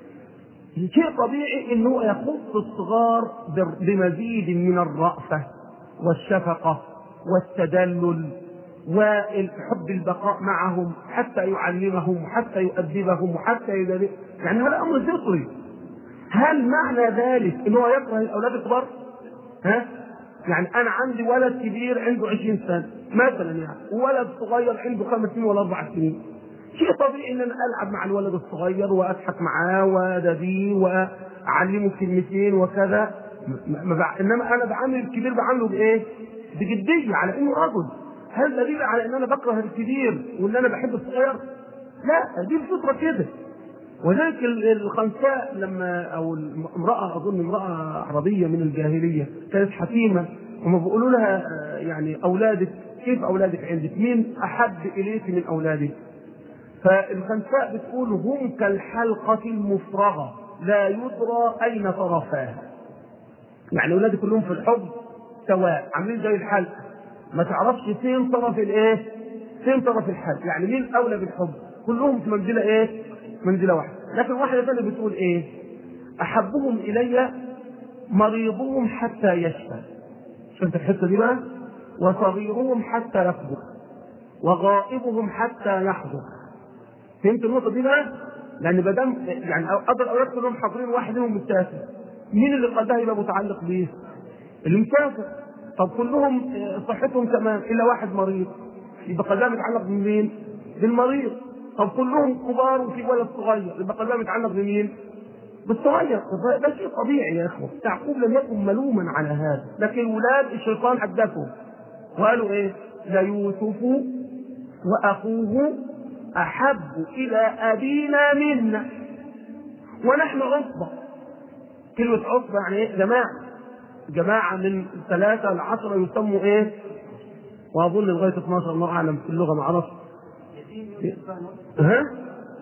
شيء طبيعي إنه يخص الصغار بمزيد من الرأفة والشفقة والتدلل والحب البقاء معهم حتى يعلمهم وحتى يؤدبهم وحتى يدرب. يعني هذا أمر فطري. هل معنى ذلك إنه يكره الأولاد الكبار؟ ها؟ يعني أنا عندي ولد كبير عنده عشرين سنة مثلا، يعني وولد صغير عنده خمس سنين ولا أربع سنين، شيء طبيعي إن أنا ألعب مع الولد الصغير وأضحك معاه وأدبيه وأعلمه كلمتين وكذا. إنما أنا بعامل الكبير بعامله بإيه؟ بجدية، على إنه رجل. هل دليل على ان انا بكره الكبير وان انا بحب الصغير؟ لا، دي الفطره كده. وذلك الخنساء لما او امراه اظن امراه عربيه من الجاهليه كانت حكيمه، وما بيقولوا لها يعني اولادك كيف اولادك عندك؟ مين احب اليك من اولادك؟ فالخنساء بتقول هم كالحلقه المفرغه لا يدرى اين طرفاها. يعني اولادي كلهم في الحب سواء، عاملين زي الحلقه ما تعرفش فين طرف الايه؟ فين طرف الحل. يعني مين اولى بالحب؟ كلهم في منزله ايه؟ منزله واحده. لكن واحده ثانيه بتقول ايه؟ احبهم الي مريضهم حتى يشفى. شفت الحته دي بقى؟ وصغيرهم حتى يكبر وغائبهم حتى يحضر. فهمت النقطة دي بقى؟ لأن ما دام يعني قدر الأولاد كلهم حاضرين واحد منهم مسافر، مين اللي قدها يبقى متعلق بيه؟ اللي مسافر. طب كلهم صحتهم تمام إلا واحد مريض، يبقى قدها متعلق بمين؟ بالمريض. طب كلهم كبار وفي ولد صغير، يبقى قدها متعلق بمين؟ بالصغير. ده شيء طبيعي يا اخوه. يعقوب لم يكن ملوما على هذا، لكن ولاد الشيطان حدثوا وقالوا ايه؟ ليوسف واخوه احب الى ابينا منا ونحن عصبه. كلمه عصبه يعني ايه؟ جماعه. جماعه من ثلاثه لعشره يسموا ايه؟ واظن لغايه اثناشر، الله اعلم في اللغه ما اعرفش. ها؟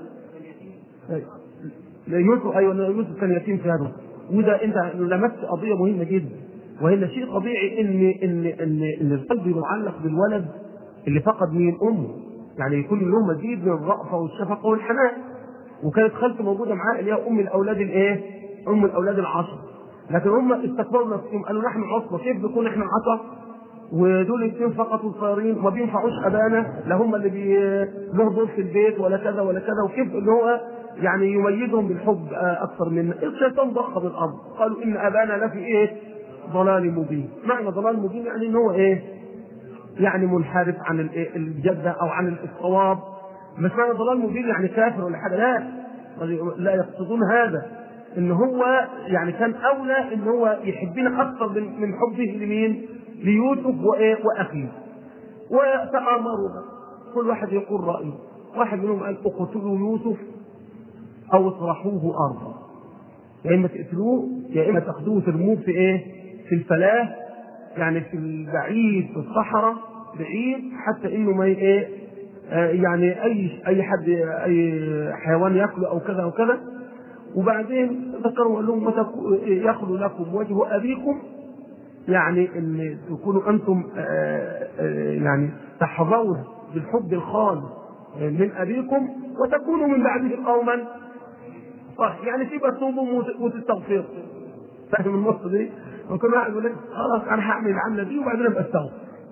يوسف، ايوه يوسف كان يتيم في هذا. وده انت لمست قضيه مهمه جدا، وهي شيء طبيعي ان ان ان ان القلب يتعلق بالولد اللي فقد مين؟ امه. يعني يكون له مزيد من الرأفه والشفقه والحنان. وكانت خالته موجوده معاه اللي هي ام الاولاد الايه؟ ام الاولاد العشره. لكن هم استكبروا نفسهم قالوا نحن عصبه، كيف نكون احنا عشره ودول الاثنين فقط الصغيرين وما بينفعوش ابانا، لا هم اللي بي له دور في البيت ولا كذا ولا كذا، وكيف اللي هو يعني يميزهم بالحب اكثر منا. الشيطان ضخم الارض، قالوا ان ابانا لفي ايه؟ ضلال مبين. معنى ضلال مبين يعني ان هو ايه؟ يعني منحرف عن الجده او عن الصواب. مش معنى ضلال مبين يعني كافر ولا حاجه، لا لا يقصدون هذا. ان هو يعني كان اولى ان هو يحبنا اكثر من حبه لمين؟ ليوسف وايه؟ واخيه. وتآمروا كل واحد يقول رايه. واحد منهم قال اقتلوا يوسف او اطرحوه ارضا، يا اما تقتلوه يا اما تاخذوه ترموه في ايه؟ في الفلاه، يعني في البعيد في الصحراء بعيد، حتى انه ما ايه آه يعني اي اي حد اي حيوان ياكله او كذا او كذا. وبعدين ذكروا قال لهم يخلو لكم وجه ابيكم، يعني ان تكونوا انتم آآ آآ يعني تحظون بالحب الخالص من ابيكم وتكونوا من بعده قوما صح. يعني تبقى تصوموا وتستغفروا. فاهم النص دي؟ وكل واحد يقول لك خلاص انا هعمل العمله دي وبعدين ابقى استغفر.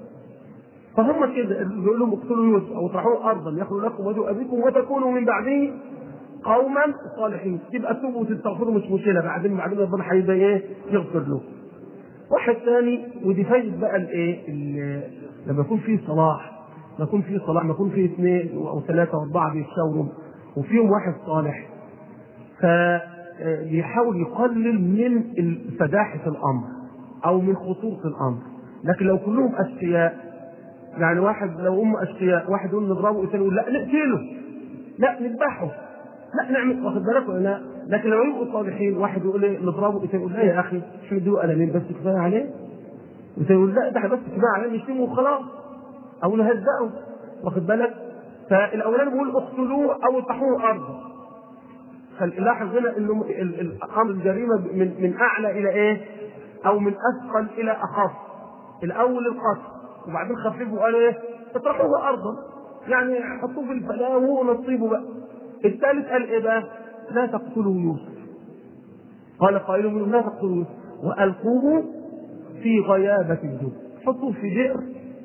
فهم كده بيقول لهم اقتلوا يوسف او اطرحوه ارضا يخلو لكم وجه ابيكم وتكونوا من بعده قوما صالحين. تبقى تتوبوا وتستغفروا مش مشكله، بعدين بعدين ربنا هيبقى ايه؟ يغفر له. واحد ثاني، ودي فايده بقى الايه؟ لما يكون في صلاح، ما يكون في صلاح، ما يكون في اثنين او ثلاثه واربعه بيتشاوروا وفيهم واحد صالح، فبيحاول يقلل من فداحه الامر او من خطوره الامر. لكن لو كلهم اشقياء، يعني واحد لو هم اشقياء واحد يقول نضربه والثاني يقول لا نقتله، لا نذبحه، لا نعمل، واخد بالك ولا لا؟ لكن لو يبقوا صالحين واحد يقول ايه نضربه والثاني يقول لا يا اخي شو نديه قلمين بس كفايه عليه، والثاني يقول لا ده بس كفايه عليه نشتمه وخلاص او نهزقه، واخد بالك؟ فالاولاني بيقول اقتلوه او اطرحوه ارضا. فلاحظ هنا انه الامر الجريمه من من اعلى الى ايه؟ او من اثقل الى اخف. الاول القتل وبعدين خففوا قالوا ايه؟ اطرحوه ارضا، يعني حطوه في الفلاه ونصيبه بقى. الثالث قال ايه بقى؟ لا تقتلوا يوسف. قال قائل منهم لا تقتلوا يوسف والقوه في غيابه الجب، حطوه في بئر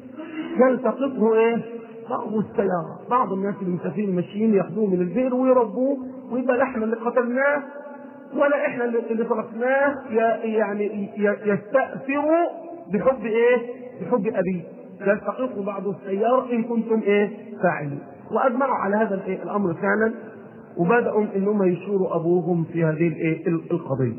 يلتقطه ايه؟ بعض السيارة، بعض الناس المسافرين ماشيين ياخذوه من البئر ويربوه ويبقى لا احنا اللي قتلناه ولا احنا اللي تركناه، يعني يستأثروا بحب ايه؟ بحب ابيه، يلتقطه بعض السيارة ان كنتم ايه؟ فاعلين. واجمعوا على هذا الايه؟ الامر فعلا، وبدأوا انهم يشوروا ابوهم في هذه الايه؟ القضية.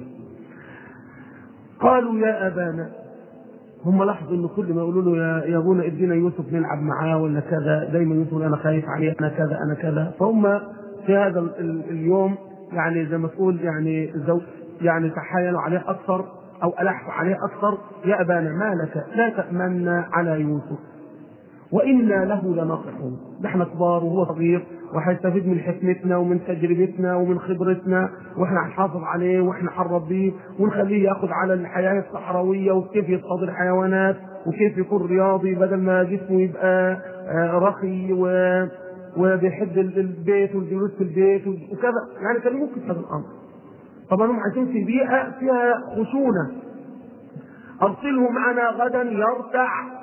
قالوا يا ابانا، هم لاحظوا ان كل ما يقولوا له يا يا ابونا ادينا يوسف نلعب معاه ولا كذا، دايما يقولوا انا خايف عليه، انا كذا انا كذا. فهم في هذا اليوم يعني زي ما تقول يعني زوج يعني تحايلوا عليه اكثر او الحوا عليه اكثر. يا ابانا ما لك لا تأمنا على يوسف وانا له لناصحون، نحن كبار وهو صغير وهيستفيد من حكمتنا ومن تجربتنا ومن خبرتنا، واحنا هنحافظ عليه واحنا هنربيه ونخليه ياخذ على الحياه الصحراويه وكيف يصطاد الحيوانات وكيف يكون رياضي بدل ما جسمه يبقى رخي وبيحب البيت والجلوس في البيت وكذا. يعني كان ممكن هذا الامر. طبعا هم عايشين في بيئه فيها خشونه. ارسله معنا غدا يرتع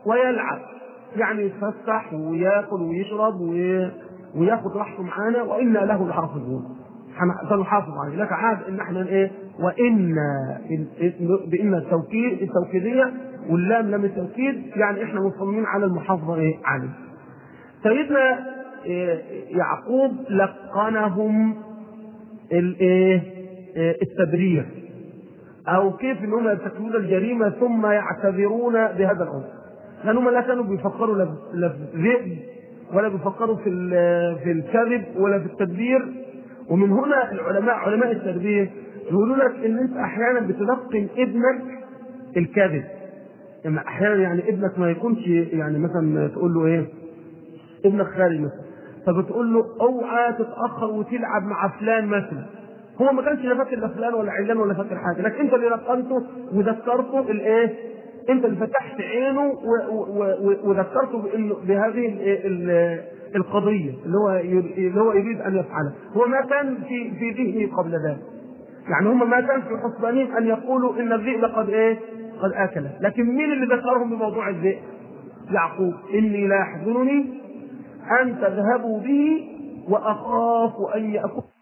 ويلعب، يعني يتفسح وياكل ويشرب وياخد راحته معانا، وانا له لحافظون، سنحافظ عليه. لك عاد ان احنا ايه، وان بان التوكيد التوكيديه واللام لام التوكيد، يعني احنا مصممين على المحافظه ايه عليه. سيدنا إيه يعقوب لقنهم الايه التبرير، او كيف انهم يرتكبون الجريمه ثم يعتذرون بهذا الامر، لانهم لا كانوا بيفكروا لا في الذئب ولا بيفكروا في في الكذب ولا في التدبير. ومن هنا العلماء علماء التربيه يقولوا لك ان انت احيانا بتلقن ابنك الكذب. اما احيانا يعني ابنك ما يكونش، يعني مثلا تقول له ايه، ابنك خارج مثلا، فبتقول له اوعى تتاخر وتلعب مع فلان مثلا، هو ما كانش لا فاكر لا فلان ولا علان ولا فاكر حاجه، لكن انت اللي لقنته وذكرته الايه، انت اللي فتحت عينه وذكرته بهذه القضيه اللي هو اللي هو يريد ان يفعلها، هو ما كان في في ذهنه قبل ذلك. يعني هم ما كان في حسبانهم ان يقولوا ان الذئب قد ايه قد اكله، لكن مين اللي ذكرهم بموضوع الذئب؟ يعقوب. اني لا يحزنني ان تذهبوا به واخاف ان ياكل